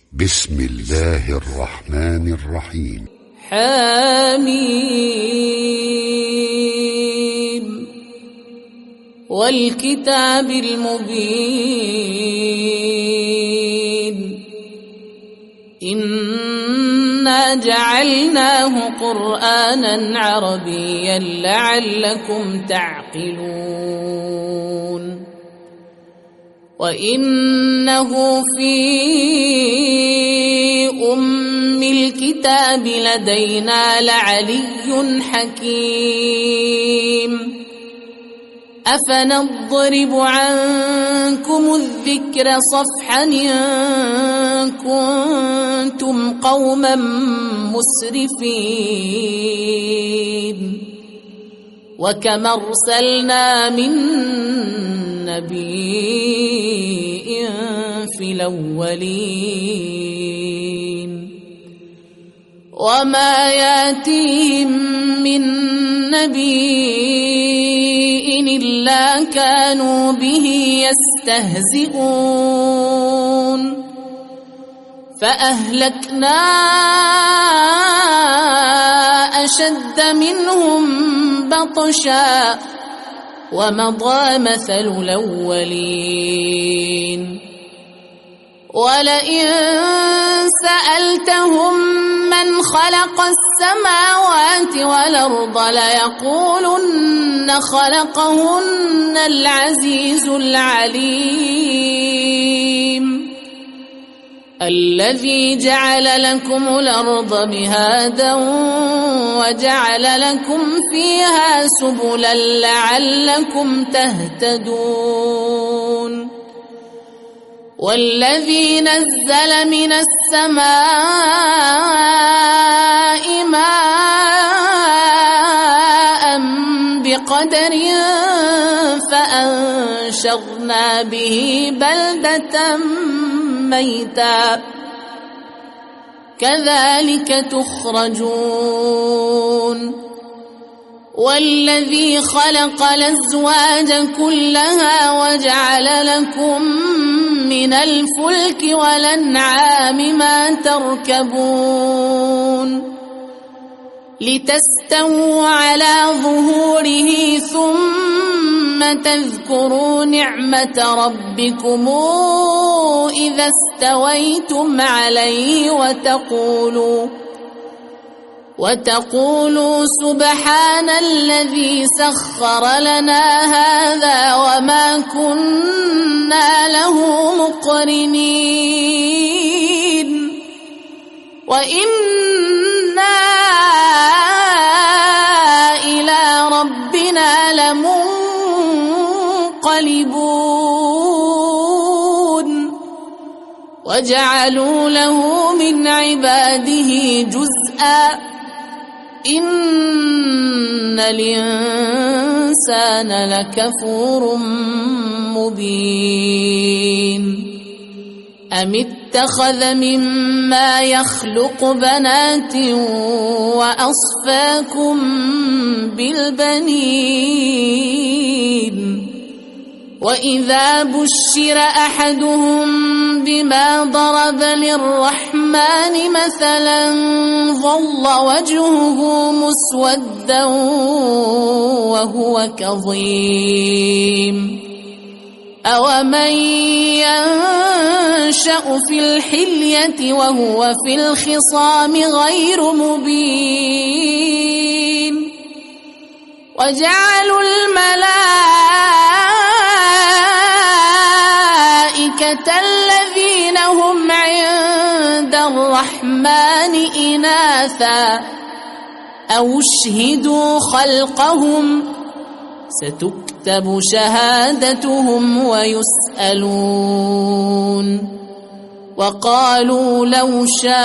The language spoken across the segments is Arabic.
بسم الله الرحمن الرحيم. حميم والكتاب المبين إنا جعلناه قرآنا عربيا لعلكم تعقلون وإنه في أم الكتاب لدينا لعلي حكيم أفنضرب عنكم الذكر صفحا إن كنتم قوما مسرفين وكم أرسلنا من نبي في الأولين وما ياتيهم من نبي إلا كانوا به يستهزئون فأهلكنا أشد منهم بطشا ومضى مثل الأولين ولئن سألتهم من خلق السماوات والأرض ليقولن خلقهن العزيز العليم الذي جعل لكم الأرض مهادا وجعل لكم فيها سبلا لعلكم تهتدون والذي نزل من السماء ماء بقدر فأنشرنا به بلدة ميتا كذلك تخرجون والذي خلق الأزواج كلها وجعل لكم من الفلك والأنعام ما تركبون لتستووا على ظهوره ثم تذكروا نعمة ربكم إذا استويتم عليه وتقولوا سبحان الذي سخر لنا هذا وما كنا له مقرنين وإنا إلى ربنا لمنقلبون وجعلوا له من عباده جزءا إن الإنسان لكفور مبين أم اتخذ مما يخلق بنات وأصفاكم بالبنين وإذا بشر أحدهم بما ضرب للرحمن مثلا ظل وجهه مسودا وهو كظيم أومن ينشأ في الحلية وهو في الخصام غير مبين وجعلوا الملائكة الذين هم عند الرحمن إناثا أو اشهدوا خلقهم ستكتب شهادتهم ويسألون وقالوا لو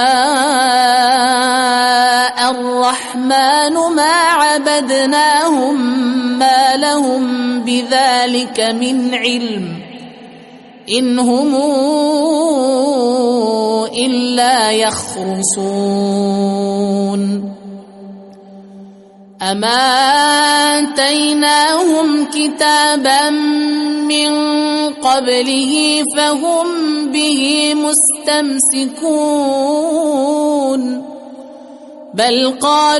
شاء الرحمن ما عبدناهم ما لهم بذلك من علم إن هم إلا يخرصون أما آتيناهم كتابا من قبله فهم به مستمسكون تمسكون بل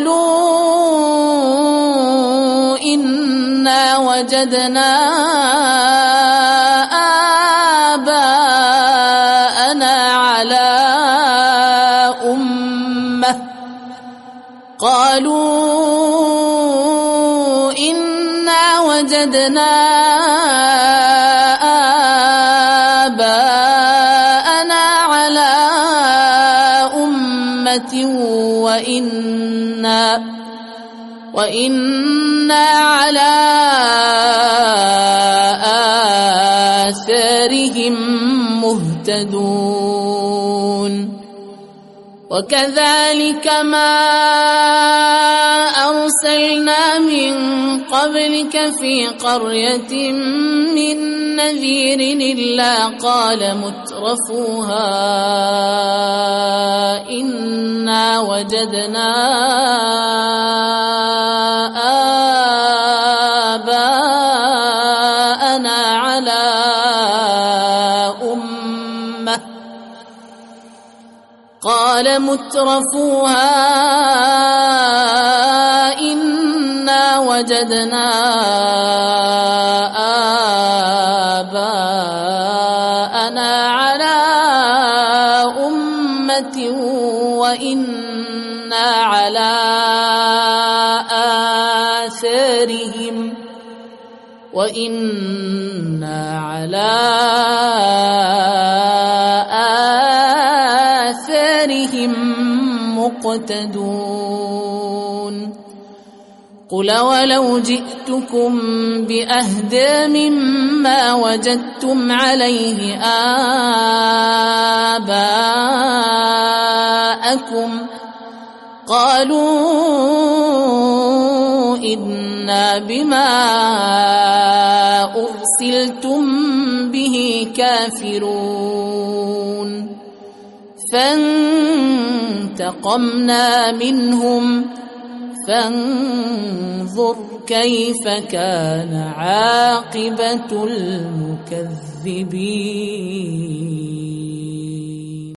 قالوا إنا وجدنا آباءنا على أمة قالوا إنا وجدنا آباءنا على أمة وإنا على آثارهم مهتدون وكذلك ما أرسلنا من قبلك في قرية من نذير إلا قال مترفوها إنا وجدنا آباءنا على أمة قال مترفوها إنا وجدنا آباءنا على أمة وإنا على آثارهم مقتدون قل ولو جئتكم بأهدى مما وجدتم عليه آباءكم قالوا إنا بما أرسلتم به كافرون فانتقمنا منهم فانظر كيف كان عاقبة المكذبين.